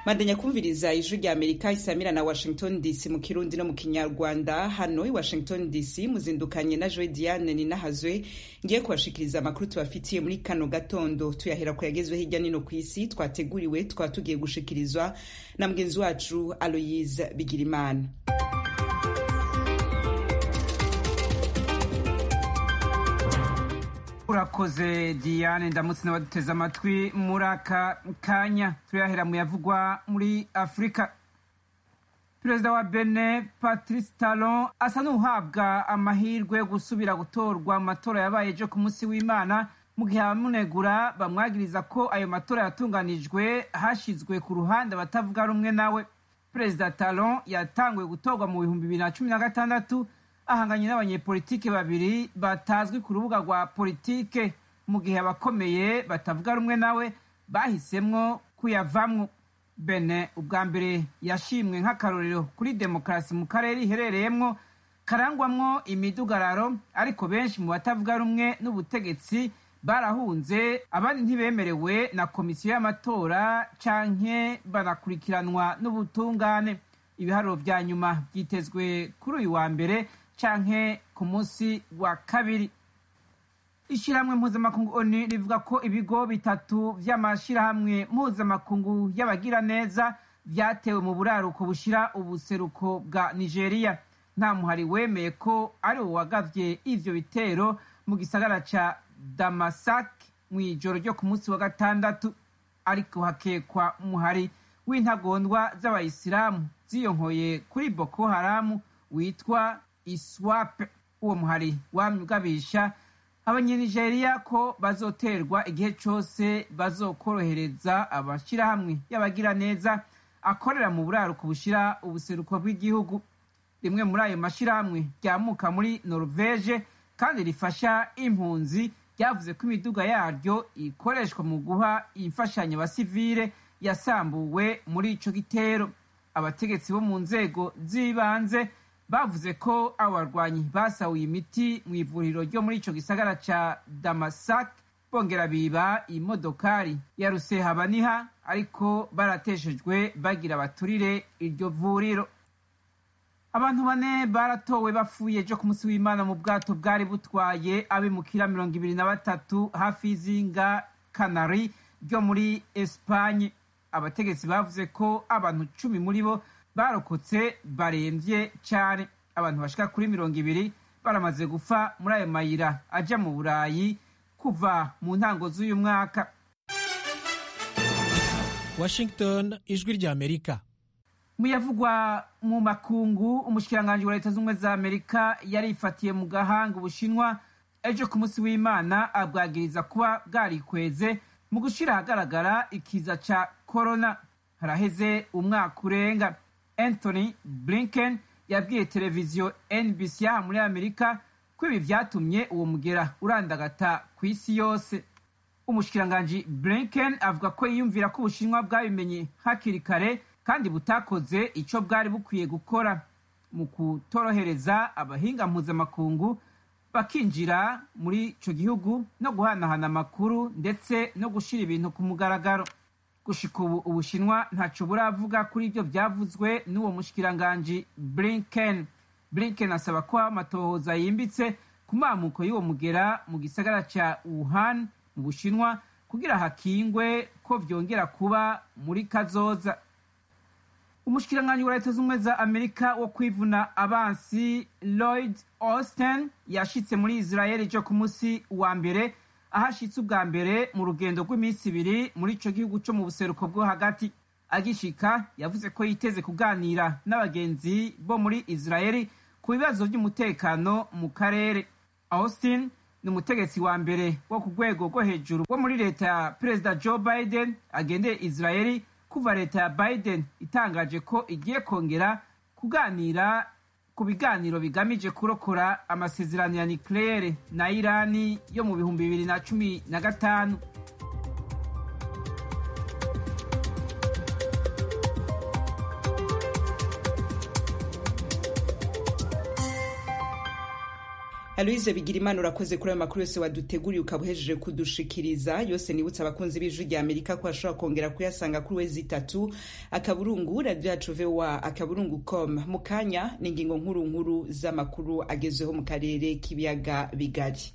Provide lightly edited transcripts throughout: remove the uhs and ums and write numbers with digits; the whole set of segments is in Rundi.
Mandanya kumviriza ijwi rya Amerika isamira na Washington DC mu Kirundi no mu Kinyarwanda. Hano i Washington DC muzindukanye na Joy Diane Ninahazwe ngiye kubashikiriza amakuru tubafitiye muri kano gatondo, tuyahera ko yagezwe hirya nino kw'isi twateguriwe twatugiye gushikirizwa na mugenzi wacu Aloise Bigirimana. Urakoze Diane, ndamutse n'abaduteze amatwi muri aka kanya. Turahera mu yavugwa muri Afrika. Perezida wa Benin Patrice Talon asa n'uhabwa amahirwe yo gusubira gutorwa mu matora yabaye ejo ku munsi w'Imana, mu gihe abamunegura bamwagiriza ko ayo matora yatunganijwe hashizwe ku ruhande abatavuga rumwe nawe. Perezida Talon yatanguye gutorwa mu 2016 ahanganye n'abanyepolitike babiri batazwi ku rubuga rwa politike, mu gihe abakomeye batavuga rumwe nawe bahisemwo kuyavamwo. Benin ubwa mbere yashimwe nk'akarorero kuri demokarasi mu karere iherereyemwo karangwamwo imidugararo, ariko benshi mu batavuga rumwe n'ubutegetsi barahunze, abandi ntibemerewe na komisiyo y'amatora canke banakurikiranwa n'ubutungane. Ibiharuro vya nyuma vyitezwe kuri uyu wa mbere canke ku munsi wa kabiri. Ishirahamwe mpuzamakungu ONU rivuga ko ibigo bitatu vy'amashirahamwe mpuzamakungu y'abagira neza vyatewe mu buraruko bushira ubuseruko bwa Nigeria. Nta muhari wemeye ko ari wo wagavye ivyo bitero mu gisagara ca Damasak mw'ijoro ryo ku munsi wa gatandatu, ariko hakekwa umuhari w'intagondwa z'abayisilamu ziyonkoye kuri Boko Haram witwa ISWAP. Uwo muhari wamugabisha abanyenigeria ko bazoterwa igihe cose bazokorohereza abashirahamwe y'abagira neza akorera mu buraruko bushira ubuseruko bw'igihugu. Rimwe muri ayo mashirahamwe ryamuka muri Norvege kandi rifasha impunzi, ryavuze ko imiduga yaryo ikoreshwa mu guha imfashanyo abasivile yasambuwe muri ico gitero. Abategetsi bo mu nzego z'ibanze bavuze ko abo barwanyi basahuye imiti mu ivuriro ryo muri ico gisagara ca Damasak, bongera biba imodokari ya rusehabaniha, ariko barateshejwe bagira baturire iryo vuriro. Abantu bane baratowe bapfuye ejo ku munsi w'Imana mu bwato bwari butwaye abimukira 23 hafi y'izinga Canary ryo muri Espagne. Abategetsi bavuze ko abantu 10 muri bo barokotse baremvye cane. Abantu bashika kuri 20 baramaze gufa muri ayo mayira aja mu Burayi kuva mu ntango z'uyu mwaka. Washington, ijwi rya Amerika. Muyavugwa mu makungu, umushikiranganji wa Leta z'Ubumwe za Amerika yarifatiye mu gahanga Ubushinwa ejo ku munsi w'Imana, abwagiriza kuba bwarikweze mu gushira ahagaragara ikiza ca corona. Haraheze umwaka urenga. Anthony Blinken yabwiye televiziyo NBC ya muri Amerika ko ibi vyatumye uwo mugera urandagata ku isi yose. Umushikiranganji Blinken avuga ko yiyumvira ko Ubushinwa bwabimenye hakiri kare kandi butakoze ico bwari bukwiye gukora mu kutorohereza abahinga mpuzamakungu bakinjira muri ico gihugu no guhanahana amakuru ndetse no gushira ibintu ku mugaragaro. Gushika ubu Ubushinwa ntaco buravuga kuri ivyo vyavuzwe n'uwo mushikiranganji Blinken. Blinken asaba ko amatohoza yimbitse ku mamuko y'uwo mugera mu gisagara ca Wuhan mu Bushinwa kugira hakingwe ko vyongera kuba muri kazoza. Umushikiranganji wa Leta z'Ubumwe za Amerika wo kwivuna abansi Lloyd Austin yashitse muri Israel ejo ku munsi wa mbere, ahashitse ubwa mbere mu rugendo rw'iminsi 2 muri ico gihugu co mu buseruko bwo hagati. Agishika yavuze ko yiteze kuganira n'abagenzi bo muri Israel ku bibazo by'umutekano mu karere. Austin ni umutegetsi wa mbere wo ku rwego rwo hejuru wo muri leta ya Perezida Joe Biden agendeye Israel kuva leta ya Biden itangaje ko igiye kongera kuganira ku biganiro bigamije kurokora amasezerano ya nucleaire na Irani yo mu 2015. Aloise Bigirimana urakoze kuri ayo makuru yose waduteguriye ukabuhejeje kudushikiriza yose. Nibutsa abakunzi b'Ijwi rya Amerika ko ashobora kongera kuyasanga kuri wezi3 akaburungu radio yacu VOA akaburungu.com. Mukanya ni ingingo nkuru z'amakuru agezweho mu karere k'ibiyaga bigari.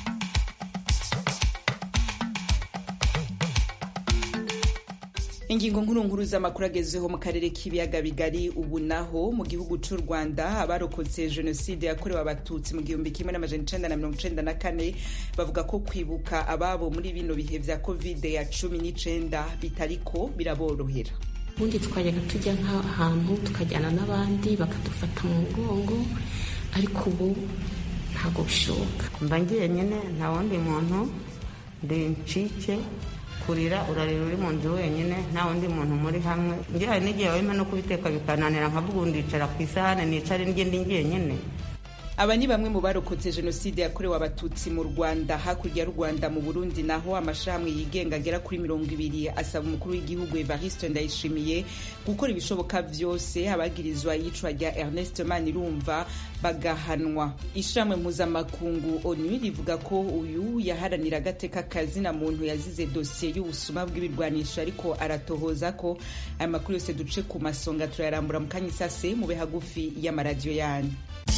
Ingingo nkuru z'amakuru agezeho mu karere k'ibiyaga bigari. Ubu naho mu gihugu c'u Rwanda abarokotse jenoside yakorewe abatutsi mu 1994 bavuga ko kwibuka ababo muri bino bihe vya COVID-19 bitariko biraborohera. Ubundi twajyaga tujya nk'ahantu tukajyana n'abandi bakadufata mu mugongo, ariko ubu ntabwo bishoboka. Mba ngiye nyine nta wundi muntu ndi ncike kurira urarira uri mu nzu wenyine nta wundi muntu muri hamwe. Ngiye n'igihe wema no kubiteka bikananira nkavuga ndicara ku isahane nicare ndi nyine. Aba ni bamwe mu barokotse jenoside yakorewe abatutsi mu Rwanda. Hakurya y'u Rwanda mu Burundi naho amashami yigenga agera kuri 20 asaba umukuru w'igihugu Evariste Ndayishimiye gukora ibishoboka vyose abagirizwa yicwa rya Ernest Manirumva bagahanwa. Ishamwe mpuzamakungu ONU rivuga ko uyu yaharanira agateka kazina muntu yazize dosiye y'ubusuma bw'ibirwanisho, ariko aratohoza ko aya makuru yose duce ku masonga turayarambura mu kanyisase mube hagufi y'amaradiyo yanyu.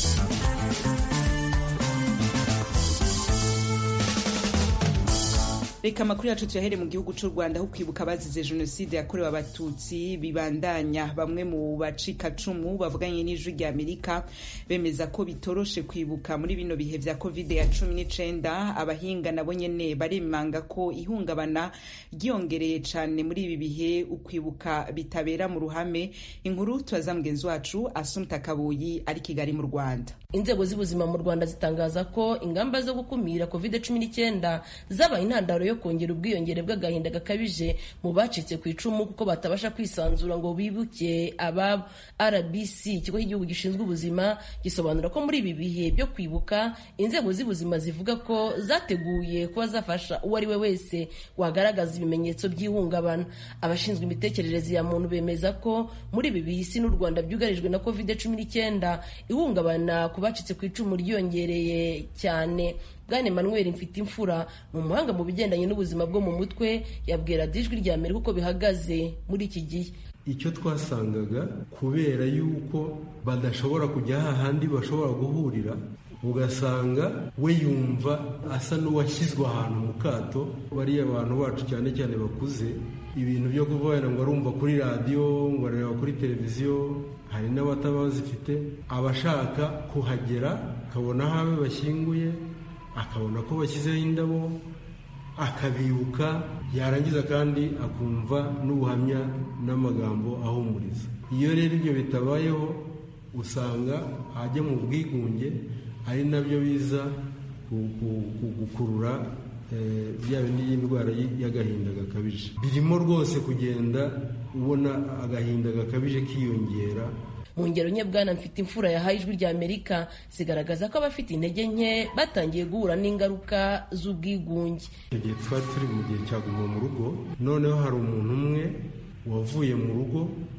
Reka makuru yacu tuyahere mu gihugu c'u Rwanda aho kwibuka abazize jenoside yakorewe abatutsi bibandanya. Bamwe mu bacikacumu bavuganye n'Ijwi rya Amerika bemeza ko bitoroshe kwibuka muri bino bihe vya COVID-19. Abahinga nabo nyene baremanga ko ihungabana ryongereye cane muri ibi bihe, ukwibuka bitabera mu ruhame. Inkuru tubaza mugenzi wacu Assumpta Kabuyi ari Kigali mu Rwanda. Inzego z'ubuzima mu Rwanda zitangaza ko ingamba zo gukumira COVID-19 zabaye intandaro yo kongera ubwiyongere bw'agahinda gakabije mu bacitse ku icumu kuko batabasha kwisanzura ngo bibuke ababo. RBC, ikigo cy'igihugu gishinzwe ubuzima, gisobanura ko muri ibi bihe byo kwibuka inzego z'ubuzima zivuga ko zateguye kuba zafasha uwo ari we wese wagaragaza ibimenyetso by'ihungabana. Abashinzwe imitekerereze ya muntu bemeza ko muri ibi bihe isi n'u Rwanda byugarijwe na COVID-19, ihungabana ku bacitse ku icumu ryongereye cyane. Bwana Emmanuel Mfitimfura mu muhanga mu bigendanye n'ubuzima bwo mu mutwe yabwira Ijwi rya Amerika uko bihagaze muri iki gihe. Icyo twasangaga kubera yuko badashobora kujya hahandi bashobora guhurira, ugasanga we yumva asa n'uwashyizwe ahantu mu kato. Bariya abantu bacu cyane cyane bakuze, ibintu byo kuvugana ngo arumva kuri radiyo, ngo areba kuri televiziyo, hari n'abataba bazifite. Abashaka kuhagera akabona aho abe bashyinguye, akabona ko bashyizeho indabo, akabibuka, yarangiza kandi akumva n'ubuhamya n'amagambo ahumuriza. Iyo rero ibyo bitabayeho usanga ajya mu bwigunge, ari nabyo biza gukurura bya bindi y'indwara y'agahinda gakabije. Birimo rwose kugenda ubona agahinda gakabije kiyongera. Mu ngero nke Bwana Mfitimfura yahaye Ijwi rya Amerika zigaragaza ko abafite intege nke batangiye guhura n'ingaruka z'ubwigunge. Igihe twari turi mu gihe cya guma mu rugo, noneho hari umuntu umwe wavuye mu rugo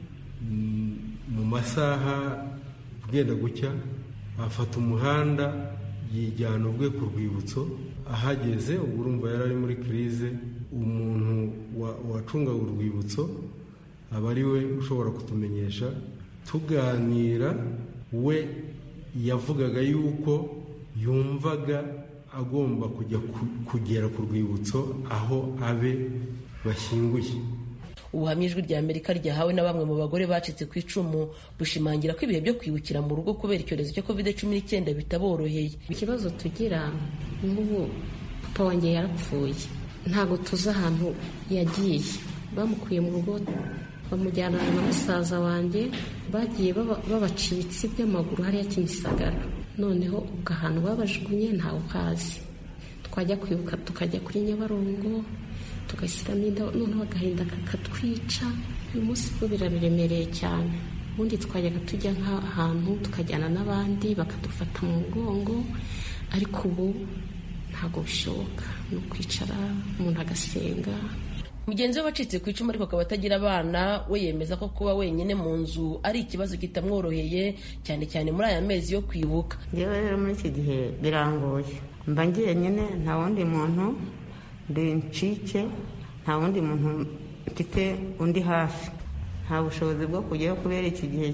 mu masaha bwenda gucya, afata umuhanda yijyana ubwe ku rwibutso. Ahageze ubwo urumva yari ari muri krize. Umuntu wacungaga urwibutso aba ari we ushobora kutumenyesha. Tuganira, we yavugaga yuko yumvaga agomba kugera ku rwibutso aho abe bashyinguye. Ubuhamya Ijwi rya Amerika ryahawe na bamwe mu bagore bacitse ku icumu bushimangira ko ibihe byo kwibukira mu rugo kubera icyorezo cya COVID-19 bitaboroheye. Ikibazo tugira nk'ubu, papa wanjye yarapfuye, ntabwo tuzi ahantu yagiye. Bamukuye mu rugo bamujyana na musaza wanjye, bagiye babacitse by'amaguru hariya Kimisagara. Noneho ubwo ahantu babajugunye ntawe uhazi. Twajya kwibuka tukajya kuri Nyabarongo tugashyiramo indabo, noneho agahinda kakatwica. Uyu munsi bwo biraremereye cyane. Ubundi twajyaga tujya nk'ahantu tukajyana n'abandi bakadufata mu mugongo, ariko ubu ntabwo bishoboka. Ni ukwicara umuntu agasenga. mugenzi we wacitse ku icumu ariko akaba atagira abana we yemeza ko kuba wenyine mu nzu ari ikibazo kitamworoheye cyane cyane muri aya mezi yo kwibuka. Yewe rero muri iki gihe birangoye, mba ngiye nyine nta wundi muntu ndi ncike, nta wundi muntu mfite undi hafi, nta bushobozi bwo kujyayo kubera iki gihe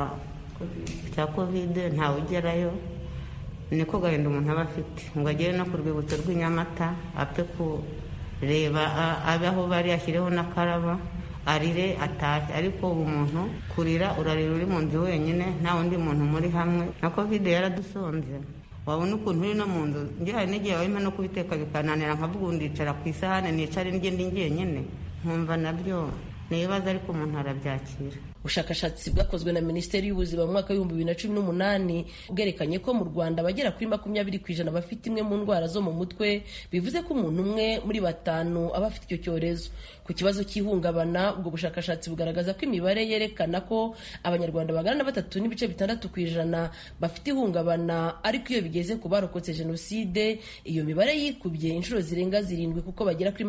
cya kovide ntawe ugerayo, niko gahinda umuntu aba afite ngo agere no ku rwibutso rw'Inyamata apfe kureba abe aho bari ashyireho n'akaraba arire atashye. Ariko ubu muntu kurira urarira uri mu nzu wenyine nta wundi muntu muri hamwe, na kovide yaradusonze. Wabona ukuntu uri no mu nzu, njye hari n'igihe wabima no kubiteka bikananira nkavuga ndicara ku isahane nicare ndye ndi njyenyine, nkumva nabyo ni ibibazo ariko umuntu arabyakira. Ubushakashatsi bwakozwe na Minisiteri y'Ubuzima mu mwaka w'2018 bwerekanye ko mu Rwanda bagera kuri 20% bafite imwe mu ndwara zo mu mutwe, bivuze ko umuntu umwe muri 5 aba afite icyo cyorezo. Ku kibazo cy'ihungabana, ubwo bushakashatsi bugaragaza ko imibare yerekana ko abanyarwanda bagana na 3.6% bafite ihungabana, ariko iyo bigeze ku barokotse jenoside iyo mibare yikubye inshuro zirenga 7 kuko bagera kuri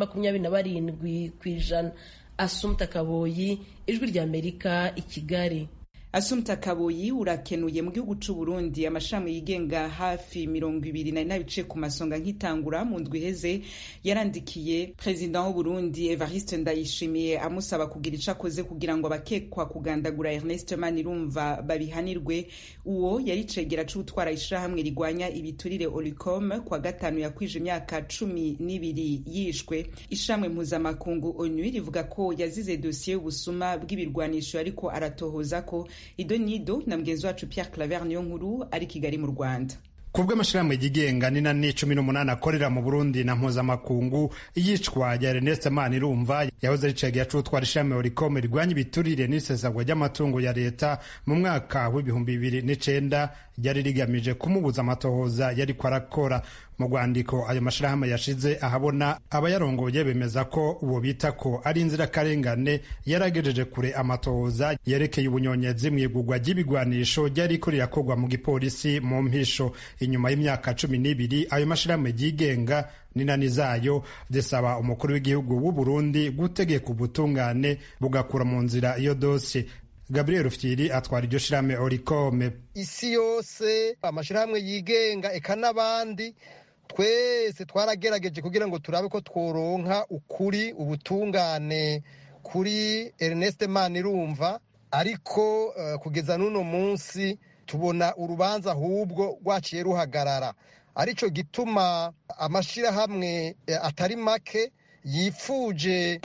27%. Assumpta Kaboyi, Ijwi ry'Amerika, i Kigali. Assumpta Kaboyi, urakenuye. Mu gihugu c'u Burundi amashami yigenga hafi 20 bice ku masonga nk'itangura mu ndwi heze yarandikiye President w'u Burundi Evariste Ndayishimiye amusaba kugira ico akoze kugira ngo abakekwa kugandagura Ernest Manirumva babihanirwe. Uwo yari cegera c'utwara ishirahamwe rigwanya ibiturire Olicom kwa gatanu yakwije imyaka 12 yishwe. Ishamwe mpuzamakungu ONU rivuga ko yazize dossier y'ubusuma bw'ibirwanisho ariko aratohoza ko idonido na mgenzi wacu Pierre Claver niyo nkuru ari Kigali mu Rwanda. Kubwo amashirahamwe yigenga ni 18 akorera mu Burundi na mpuzamakungu, iyicwa rya Ernest Manirumva yahoze ricegera c'utwara ishirahamwe Olicom rigwanya ibiturire n'isesagwa ry'amatungo ya leta mu mwaka w'2009 ryari rigamije kumubuza amatohoza yari kwarakora. Mu rwandiko ayo mashirahamwe yashize ahabona abayarongoye bemeza ko uwo bita ko ari inzira karengane yaragejeje kure amatohoza yerekeye ubunyonyezi mw'igurwa ry'ibigwanisho ryari ko rirakorwa mu gipolisi mu mpisho. Inyuma y'imyaka 12 ayo mashirahamwe yigenga n'inani zayo zisaba umukuru w'igihugu w'u Burundi gutegeka ubutungane bugakura mu nzira iyo dossier. Gabriel Rufyiri atwara iryo shirahamwe Olicom. Isi yose amashirahamwe yigenga eka n'abandi twese twaragerageje kugira ngo turabe ko tworonka ukuri ubutungane kuri Ernest Manirumva, ariko kugeza n'uno munsi tubona urubanza ahubwo rwaciye ruhagarara. Arico gituma amashirahamwe atari make yifuje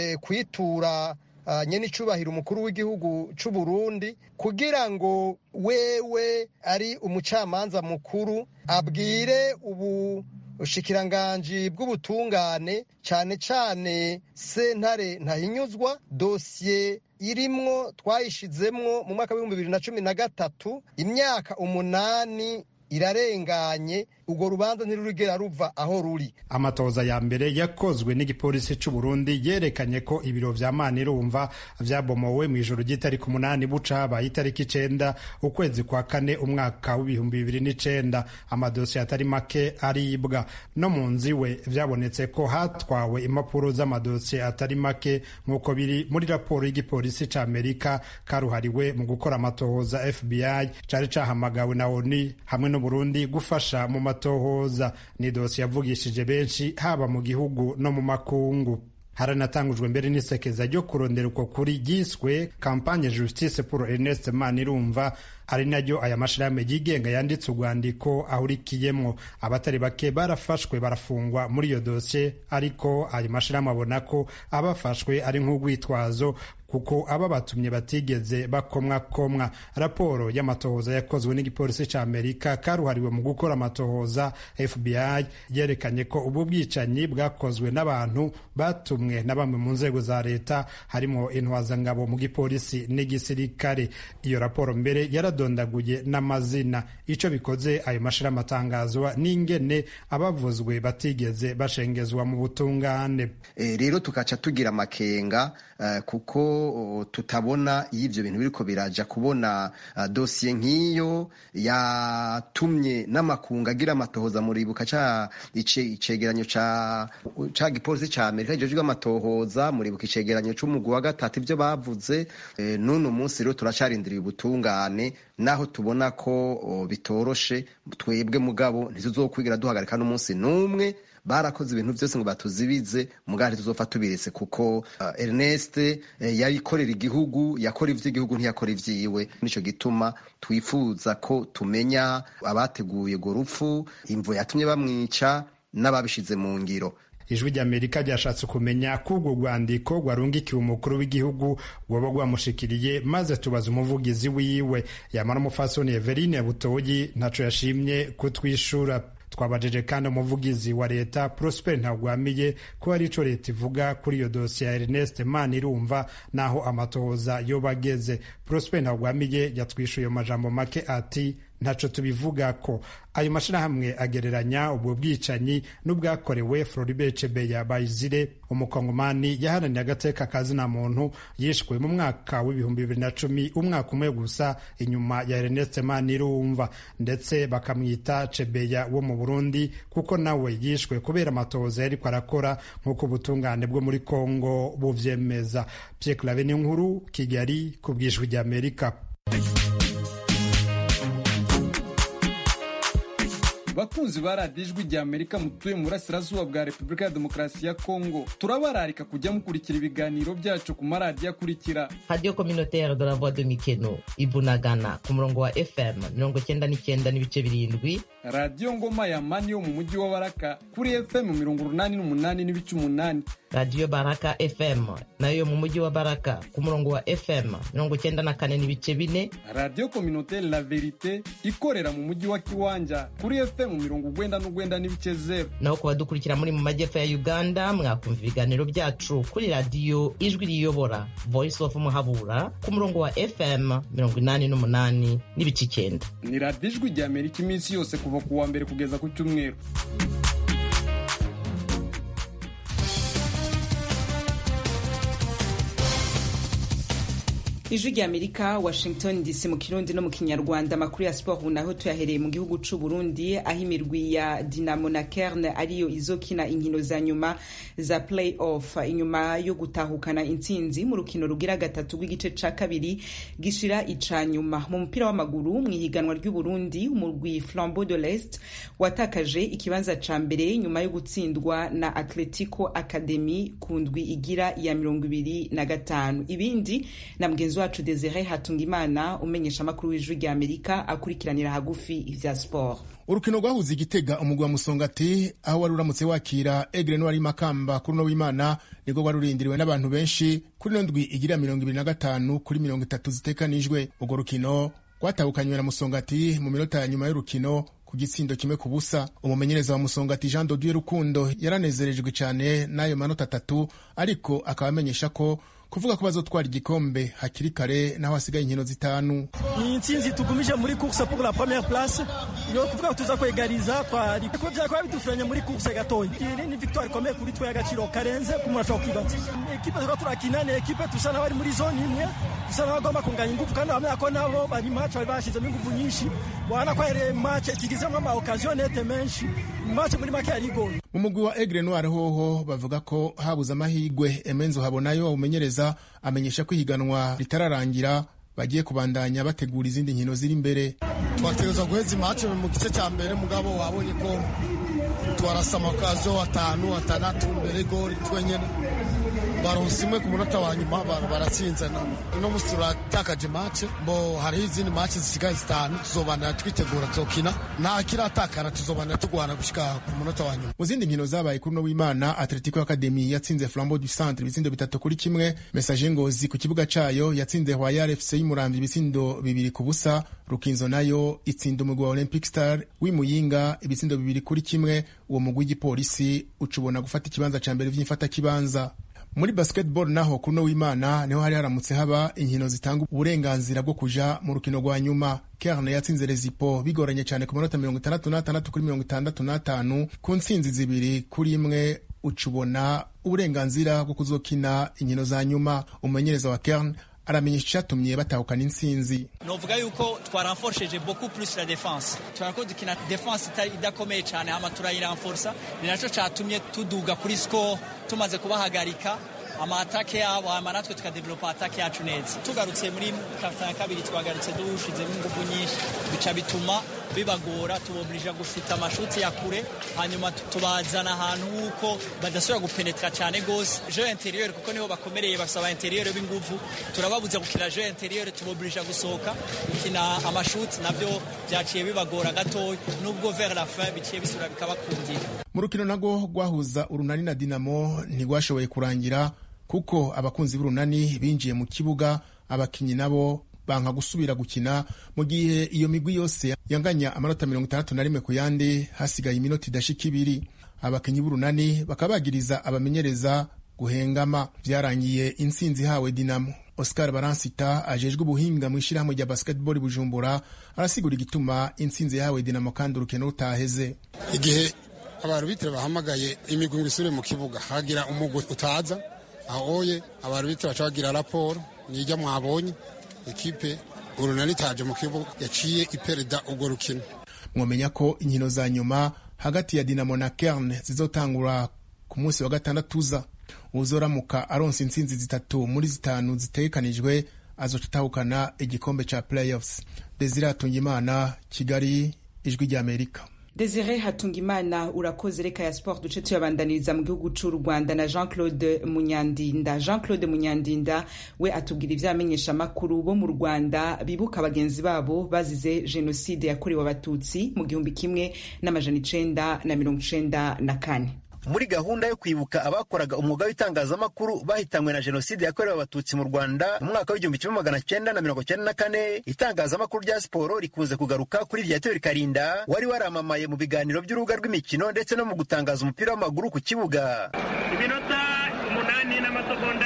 kwitura nyene icubahiro umukuru w'igihugu c'u Burundi kugira ngo wewe ari umucamanza mukuru abwire ubushikiranganji bw'ubutungane cane cane sentare ntahinyuzwa dossier irimwo twayishizemwo mu mwaka w'2013 imyaka 8 irarenganye, ubwo rubanza ntirurigera ruva aho ruri. Amatoza ya mbere yakozwe n'igipolisi c'u Burundi yerekanye ko ibiro vya Manirumva vyabomowe mw'ijoro ry'itariki 8 buca habaye itariki 9 ukwezi kwa 4 umwaka w'2009. Amadosiye atari make aribwa no mu nziwe vyabonetse ko hatwawe impapuro z'amadosiye atari make nk'uko biri muri raporo y'igipolisi c'Amerika karuhariwe mu gukora amatohoza FBI cari cahamagawe na ONU hamwe no Burundi gufasha mu matohoza. Ni dosiye yavugishije benshi haba mu gihugu no mu makungu. Haranatangujwe mbere n'isekeza ryo kurondera uko kuri ryiswe Campagne Justice pour Ernest Manirumva, ari naryo aya mashirahamwe yigenga yanditse urwandiko ahurikiyemwo. Abatari bake barafashwe barafungwa muri iyo dosiye, ariko ayo mashirahamwe abona ko abafashwe ari nk'urwitwazo kuko aba batumye batigeze bakomwa. Raporo y'amatohoza yakozwe n'igipolisi c'Amerika karuhariwe mu gukora amatohoza FBI yerekanye ko ubu bwicanyi bwakozwe n'abantu batumwe na bamwe mu nzego za leta harimo intwazangabo mu gipolisi n'igisirikare. Iyo raporo mbere yaradondaguye n'amazina. Ico bikoze ayo mashirahamwe atangazwa n'ingene abavuzwe batigeze bashengezwa mu butungane. Rero tukaca tugira amakenga kuko tutabona iyo ivyo bintu biriko biraja kubona dosiye nk'iyo yatumye n'amakungu agira amatohoza muribuka icegeranyo ca gipolisi ca Amerika kijejwe amatohoza muribuka icegeranyo c'umugwi wa gatatu ivyo bavuze n'uno munsi rero turacarindiriye ubutungane naho tubona ko bitoroshe twebwe mugabo ntituzokwigira duhagarika n'umunsi n'umwe barakoze ibintu byose ngo batuzibize mugari tuzofa tubiretse kuko Ernest yayikorera igihugu yakora ivy'igihugu ntiyakora ivyiwe nico gituma twifuza ko tumenya abateguye go rupfu imvo yatumye bamwica n'ababishize mu ngiro. Ijwi ry'Amerika ryashatse kumenya ko urwo rwandiko rwarungikiwe umukuru w'igihugu rwoba rwamushikiriye maze tubaza umuvugizi wiwe yamara umufasoni Everine Butoyi ntaco yashimye kutwishura. Twabajije kandi umuvugizi wa leta Prosper Ntagwamiye ko ari ico leta ivuga kuri iyo dosiye ya Ernest Manirumva naho amatohoza yobageze. Prosper Ntagwamiye yatwishuye amajambo make ati ntaco tubivuga ko ayo mashirahamwe agereranya ubwo bwicanyi n'ubwakorewe Floribert Chebeya Bayizire umukongomani yahananiye agateka kazina muntu yishwe mu mwaka w'2010 umwaka umwe gusa inyuma ya Ernest Manirumva ndetse bakamwita Chebeya wo mu Burundi kuko nawe yishwe kubera amatohoza yariko arakora nk'uko ubutungane bwo muri Kongo buvyemeza. Pierre Claver Nkuru, Kigali, ku bw'Ijwi ry'Amerika. bakunzi ba radiyo ijwi rya Amerika mutuye mu burasirazuba bwa Repubulika ya Demokarasi ya Kongo turabararika kujya mukurikira ibiganiro byacu ku maradiyo akurikira: Radio Communautaire de la Voix de Mikeno Ibunagana ku murongo wa FM 99.7 Radio Ngoma ya Mani yo mu mujyi wa Baraka kuri FM 88.8 Radio Baraka FM nayo mu mujyi wa Baraka ku murongo wa FM 94.4 Radio Communautaire La Verite ikorera mu mujyi wa Kiwanja kuri FM 99.0 naho ku badukurikira muri mu majyepfo ya Uganda mwakumva ibiganiro byacu kuri radio Ijwi Riyobora Voice of Muhabura ku murongo wa FM 88.9 ni Radio Ijwi rya Amerika iminsi yose kuva ku wa mbere kugeza ku cyumweru. Ijwi rya Amerika, Washington DC mu Kirundi no mu Kinyarwanda. Amakuru ya sport naho tuyahereye mu gihugu c'u Burundi aho imirwi ya Dinamo na Kerne ariyo izokina inkino za nyuma za play-off inyuma yo gutahukana intsinzi mu rukino rugira gatatu rw'igice ca kabiri gishira ica nyuma. Mu mupira w'amaguru mu ihiganwa ry'u Burundi umurwi Flambeau de l'Est watakaje ikibanza ca mbere nyuma yo gutsindwa na Atletico Academy ku ndwi igira ya 25. Ibindi na mgenzi wacu Desire Hatungimana umenyesha amakuru w'Ijwi rya Amerika akurikiranira hagufi ivya sport. Urukino rwahuze Igitega umugwa Musongati aho wari uramutse wakira Aigle Noir Makamba kuri no w'Imana niko warurindiriwe n'abantu benshi kuri no ndwi igira 25 kuri 30 zitekanijwe. Urwo rukino rwatahukanywe na Musongati mu minota ya nyuma y'urukino ku gitsindo kimwe ku busa. Umumenyereza wa Musongati Jean de Dieu Rukundo yaranezerejwe cyane n'ayo manota 3 ariko akaba amenyesha ko kuvuga ko bazotwara igikombe hakiri kare naho hasigaye inkino zitanu. Ni intsinzi tugumije muri course pour la première place. Yo kuvuga ko tuza kwegariza twari ko byakora bitufuranye muri course gatoyi. Ni victoire ikomeye kuri twe y'agaciro karenze kumurasha kwibanza. Equipe zo turakina ne equipe tusana bari muri zone imwe. Tusana bagomba kunganya ingufu kandi bamenya ko nabo bari match bari bashize ingufu nyinshi. Bwana ko ere match kigizemo ama occasion nete menshi. Match muri make ari gol. Mu mugwi wa Aigle Noir hoho bavuga ko habuze amahigwe. Emenzo Habonayo umenyereza amenyesha ko ihiganwa ritararangira bagiye kubandanya bategura izindi nkino ziri imbere. Twategereza guheza match mu gice cya mbere mugabo wabonye ko twarasama kazo 5-6 mbere gol twenyene baronsimwe ku munota wa nyuma baratsinze no musura takaje match bo hari izindi match zisigaye 5 tuzobana twitegura tokina nta kiratakara tuzobana tugwana gushika ku munota wa nyuma. Mu zindi nkino zabaye kuri no w'Imana Atletico Academy yatsinze Flambeau du Centre ibitsindo 3-1. Message Ngozi ku kibuga cayo yatsinze Royal FC y'Umuramvya ibitsindo 2-0. Rukinzo nayo itsinda umugwi wa Olympic Star w'Imuyinga ibitsindo 2-1. Uwo mugwi w'igipolisi ucubona gufata ikibanza ca mbere vy'imfata kibanza. Muri basketball naho kuno w'Imana niho hari haramutse haba inkino zitanga uburenganzira bwo kuja mu rukino rwa nyuma. Kerne yatsinze Rezipo bigoranye cyane ku minota 66 kuri 65 ku ntsinzi 2-1 ucubona uburenganzira bwo kuzokina inkino za nyuma. Umumenyereza wa Kern aramenyesha icyatumye batahukana intsinzi. Novuga yuko twaranforsheje beaucoup plus la défense, twarako dukina défense idakomeye cyane, hama turayiranforsa, ni naco cyatumye tuduga kuri score tumaze kubahagarika amatake yabo, hama natwe tukadevelopa atake yacu neza. Tugarutse muri karta ya kabiri twagarutse dushizemo ingufu nyinshi, bica bituma bibagora, tubobrija gushuta amashuti ya kure, hanyuma tubazana ahantu uko badasubira gupenetra cyane gose jeu intérieur, kuko niho bakomereye basaba intérieur b'ingufu, turababuza gukina jeu intérieur, tubobrija gusohoka gukina amashuti, nabyo byaciye bibagora gatoya, nubwo vers la fin biciye bisubira bikabakundira. Mu rukino nago rwahuza Urunani na Dinamo ntigwashoboye kurangira kuko abakunzi b'Urunani binjiye mu kibuga, abakinyi nabo banka gusubira gukina, mu gihe iyo migwi yose yanganya amanota 61 ku yandi hasigaye iminota idashika 2. Abakinyi b'Urunani bakabagiriza abamenyereza guhengama. Vyarangiye intsinzi hawe Dinamo. Oscar Baransita ajejwe ubuhinga mu ishirahamwe rya basketball Bujumbura arasigura igituma intsinzi yahawe Dinamo kandi urukino rutaheze. Igihe abarubitire bahamagaye imigwi ngo isubire mu kibuga, hagira umugwi utaza ahoye, abarubitire baca bagira raporo nijya mwabonye ekipe Urunani taje mu kibuga yaciye ipereda urwo rukino. Mwomenya ko inkino za nyuma hagati ya Dinamo na Kern zizotangura ku munsi wa gatandatu uza. Uzoramuka aronse intsinzi 3 muri 5 zitegekanijwe azotahukana igikombe ca playoffs. Desire Hatungimana, Kigali, Ijwi rya Amerika. Desire Hatungimana, urakoze. Reka ya sport duce tuyabandaniriza mu gihugu c'u Rwanda na Jean-Claude Munyandinda. Jean-Claude Munyandinda we atubwira ivyamenyesha amakuru bo mu Rwanda bibuka abagenzi babo bazize genocide yakorewe abatutsi mu 1994. Muri gahunda yo kwibuka abakoraga umwuga w'itangazamakuru bahitanywe na jenoside yakorewe abatutsi mu Rwanda mu mwaka w'1994, itangazamakuru rya siporo rikunze kugaruka kuri Viateur Karinda wari waramamaye mu biganiro by'urubuga rw'imikino ndetse no mu gutangaza umupira w'amaguru ku kibuga. Iminota 8 n'amasegonda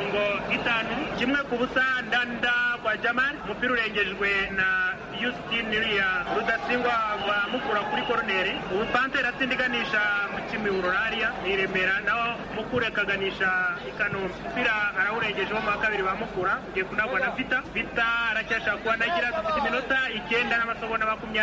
50, kimwe ku busa Ndanda kwa Jamal, umupira urengejwe na Justin Ria Rudasingwa wa mukura kuri corneri, ubu Panther atsindiganisha mu Kimihururaria iremera naho mukure kaganisha Ikanombe, umupira arawurengeje wo mu kabiri ba mukura ugiye kunagwa na Vita aracyasha kuba nagira dufite iminota 9 n'amasegonda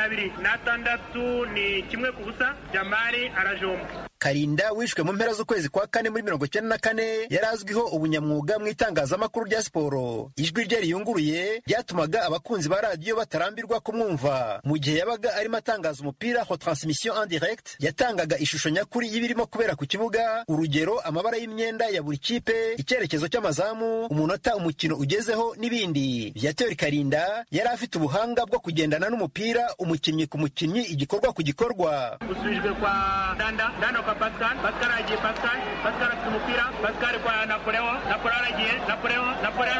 26, ni kimwe ku busa Jamali arajomba. Karinda wishwe mu mpera z'ukwezi kwa 4 muri 1994 yarazwiho ubunyamwuga mu itangazamakuru rya siporo. Ijwi rye riyunguruye ryatumaga abakunzi ba radio batarambirwa kumwumva. Mu gihe yabaga arimo atangaza umupira ho transmission en direct, yatangaga ishusho nyakuri y'ibirimo kubera ku kibuga, urugero amabara y'imyenda ya buri kipe, icyerekezo cy'amazamu, umunota umukino ugezeho n'ibindi. Viateur Karinda yari afite ubuhanga bwo kugendana n'umupira, umukinnyi ku mukinnyi, igikorwa ku gikorwa. Usubijwe kwa Danda kwa Pascal agiye, Pascal afite umupira, Pascal kwa Napoleon aragiye, Napoleon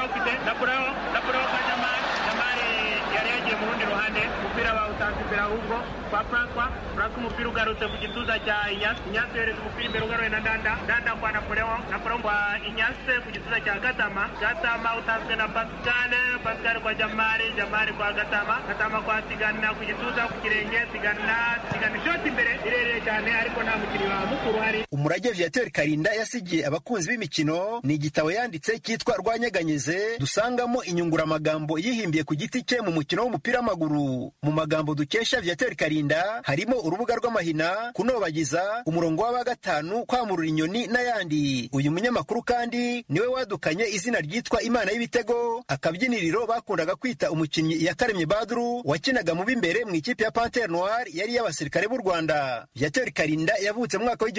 kwa Jamal yari yagiye mu rundi ruhande, umupira bawutanze imbere ahubwo kwa Francois umupira ugarutse ku gituza cya Inyase yereza umupira imbere ugaruye na Danda kwa Napoleon kwa Inyase ku gituza cya Gatama utanzwe na Pascal kwa Jamali kwa Gatama kwa Tigana ku gituza ku kirenge, Tigana shoti imbere irereye cyane ariko nta mukiri wa mukuru hari. Umurage Viateur Karinda yasigiye abakunzi b'imikino ni igitabo yanditse cyitwa Rwanyeganyeze, dusangamo inyunguramagambo yihimbiye ku giti cye mu mukino w'umupira w'amaguru. Mu magambo dukesha Viateur Karinda harimo urubuga rw'amahina, kunobagiza, umurongo wa 5, kwamurura inyoni n'ayandi. Uyu munyamakuru kandi niwe wadukanye izina ryitwa Imana y'ibitego, akabyiniriro bakundaga kwita umukinnyi Yakaremye Badru wakinaga mu b'imbere mu ikipe ya Panther Noir yari y'abasirikare b'u Rwanda. Viateur Karinda yavutse mu mwaka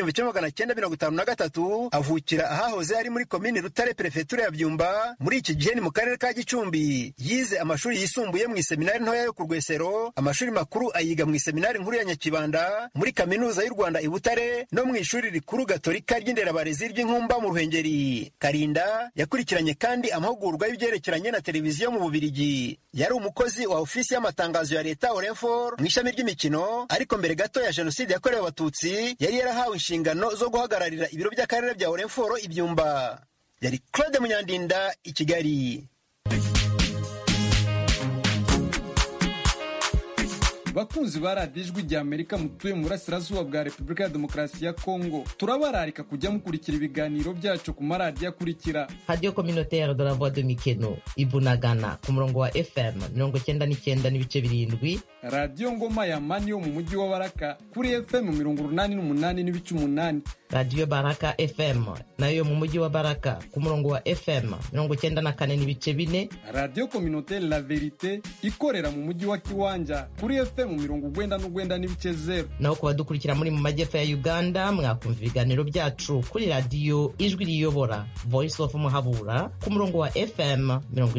w'1953, avukira ahahoze ari muri komini Rutare prefeture ya Byumba, muri iki gihe ni mu karere ka Gicumbi. Yize amashuri yisumbuye mu iseminari ntoya yo ku Rwesero, amashuri makuru ayiga mu iseminari nkuru ya Nyakibanda, muri kaminuza y'u Rwanda i Butare no mu ishuri rikuru gatolika ry'inderabarezi ry'Inkumba mu Ruhengeri. Karinda yakurikiranye kandi amahugurwa y'ibyerekeranye na televiziyo mu Bubiligi. Yari umukozi wa ofisi y'amatangazo ya leta Orenfor mu ishami ry'imikino, ariko mbere gato ya jenoside yakorewe abatutsi yari yarahawe inshingano zo guhagararira ibiro by'akarere bya Orenfor i Byumba. Yari Claude Munyandinda i Kigali. bakunzi ba radiyo ijwi rya amerika mutuye mu burasirazuba bwa repubulika ya demokarasi ya kongo, turabararika kujya mukurikira ibiganiro byacu ku maradiyo akurikira: radio communautaire de la voix de mikeno ibunagana ku murongo wa fm 99.7, radiyo ngoma ya mani yo mu mujyi wa baraka kuri fm 88.8, radio baraka fm nayo mu mujyi wa baraka ku murongo wa fm 94.4, radio communautaire la verite ikorera mu mujyi wa kiwanja kuri fm 99.0. naho ku badukurikira muri mu majyepfo ya uganda mwakumva ibiganiro byacu kuri radio ijwi riyobora Voice of Muhabura ku murongo wa fm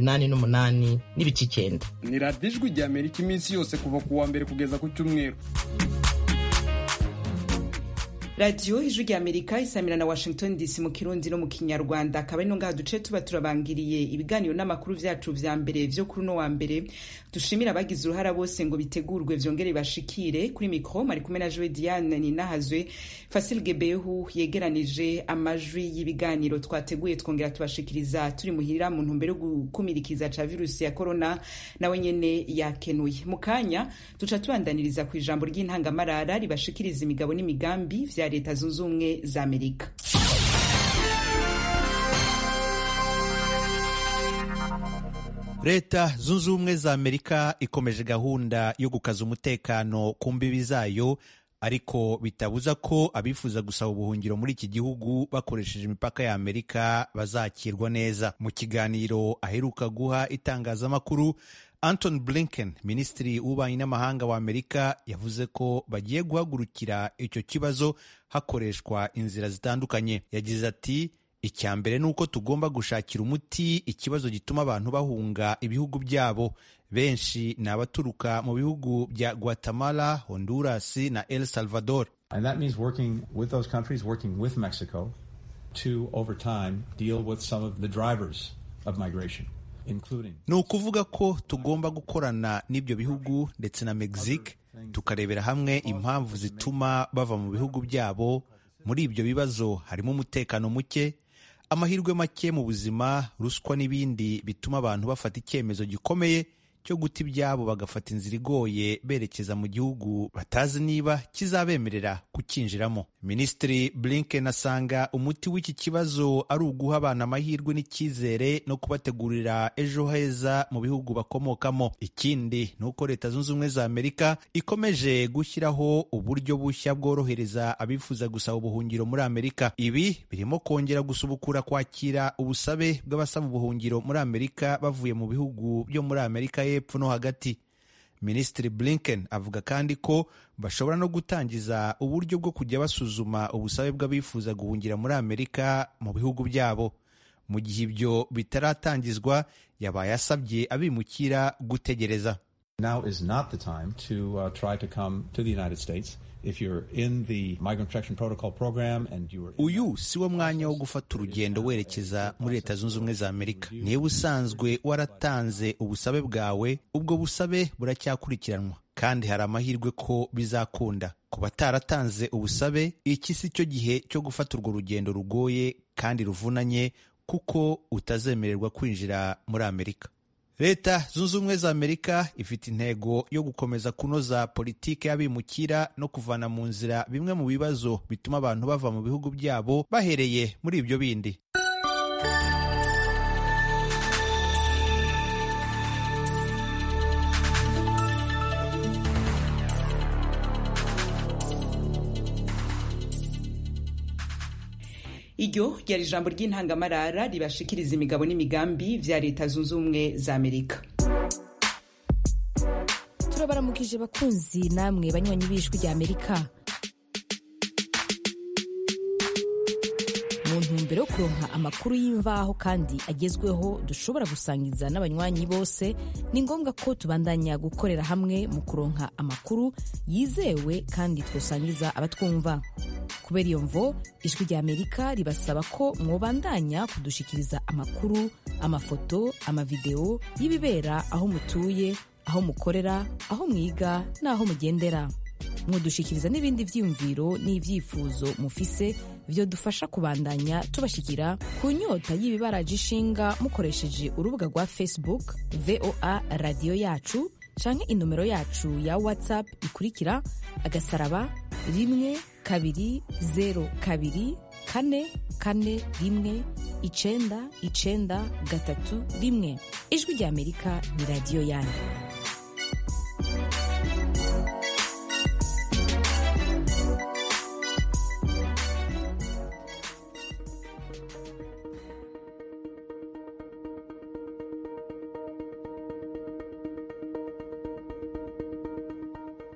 88.9. ni radiyo ijwi rya amerika iminsi yose kuva ku wa mbere kugeza ku cyumweru. radiyo ijwi rya amerika isamira na Washington DC mu kirundi no mu kinyarwanda. akaba ari no ngaha duce tuba turabangiriye ibiganiro n'amakuru vyacu vya mbere vyo kuri no wa mbere. dushimira abagize uruhara bose ngo bitegurwe vyongere bashikire. kuri mikro mari kumwe na Joe Diane Ninahazwe, Fasil Gebehu yegeranije amajwi y'ibiganiro twateguye twongera tubashikiriza turi muhirira mu ntumbero yo gukumirikiza ca virusi ya corona nawe nyene yakenuye. mu kanya duca tubandaniriza ku ijambo ry'intangamarara ribashikiriza imigabo n'imigambi vya Leta Zunze Ubumwe za Amerika. Leta Zunze Ubumwe za Amerika ikomeje gahunda yo gukaza umutekano ku mbibi zayo, ariko bitabuza ko abifuza gusaba ubuhungiro muri iki gihugu bakoresheje imipaka ya Amerika bazakirwa neza. mu kiganiro aheruka guha itangazamakuru, Anton Blinken, minisitiri w'ububanyi n'amahanga wa Amerika, yavuze ko bagiye guhagurukira icyo kibazo hakoreshwa inzira zitandukanye. yagize ati: icya mbere ni uko tugomba gushakira umuti ikibazo gituma abantu bahunga ibihugu byabo. benshi ni abaturuka mu bihugu bya Guatemala, Honduras na El Salvador. And that means working with those countries, working with Mexico to over time deal with some of the drivers of migration. Ni ukuvuga ko tugomba gukorana n'ibyo bihugu ndetse na Mexique tukarebera hamwe impamvu zituma bava mu bihugu byabo. muri ibyo bibazo harimo umutekano muke, amahirwe make mu buzima, ruswa n'ibindi bituma abantu bafata icyemezo gikomeye cyo guta ibyabo bagafata inzira igoye berekeza mu gihugu batazi niba kizabemerera kukinjiramo. Minisitiri Blinken asanga umuti w'iki kibazo ari uguha abana amahirwe n'icyizere no kubategurira ejo heza mu bihugu bakomokamo. Ikindi ni uko Leta Zunze Ubumwe za Amerika ikomeje gushyiraho uburyo bushya bworohereza abifuza gusaba ubuhungiro muri Amerika. Ibi birimo kongera gusubukura kwakira ubusabe bw'abasaba ubuhungiro muri Amerika bavuye mu bihugu byo muri Amerika y'Epfo no hagati. Minisitiri Blinken avuga kandi ko bashobora no gutangiza uburyo bwo kujya basuzuma ubusabe bw'abifuza guhungira muri Amerika mu bihugu byabo. Mu gihe ibyo bitaratangizwa, yabaye asabye abimukira gutegereza. Now is not the time to try to come to the United States. If you're in the Migrant Protection Protocol program and you are... Uyu si wo mwanya wo gufata urugendo werekeza muri Leta Zunze Ubumwe za Amerika. Niba usanzwe waratanze ubusabe bwawe, ubwo busabe buracyakurikiranwa kandi hari amahirwe ko bizakunda. Ku bataratanze ubusabe, iki si cyo gihe cyo gufata urwo rugendo rugoye kandi ruvunanye, kuko utazemererwa kwinjira muri Amerika. Leta Zunze Ubumwe za Amerika ifite intego yo gukomeza kunoza politike y'abimukira no kuvana mu nzira bimwe mu bibazo bituma abantu bava mu bihugu byabo bahereye muri ibyo bindi. Iryo ryari ijambo ry'intangamarara ribashikiriza imigabo n'imigambi vya Leta Zunze Ubumwe za Amerika. Turabaramukije bakunzi namwe banywanyi b'ijwi rya Amerika. Mu ntumbero yo kuronka amakuru y'imvaho kandi agezweho dushobora gusangiza n'abanywanyi bose, ni ngombwa ko tubandanya gukorera hamwe mu kuronka amakuru yizewe kandi twosangiza abatwumva. Kubera iyo mvo, ijwi rya Amerika ribasaba ko mwobandanya kudushikiriza amakuru, amafoto, amavideo y'ibibera aho mutuye, aho mukorera, aho mwiga n'aho mugendera. Mwodushikiriza n'ibindi vyiyumviro n'ivyifuzo mufise vyo dufasha kubandanya tubashikira ku nyota y'ibibaraje ishinga mukoresheje urubuga rwa Facebook VOA Radio Yacu canke inomero yacu ya WhatsApp ikurikira *1202441 Ijwi ry'Amerika ni radiyo yanyu.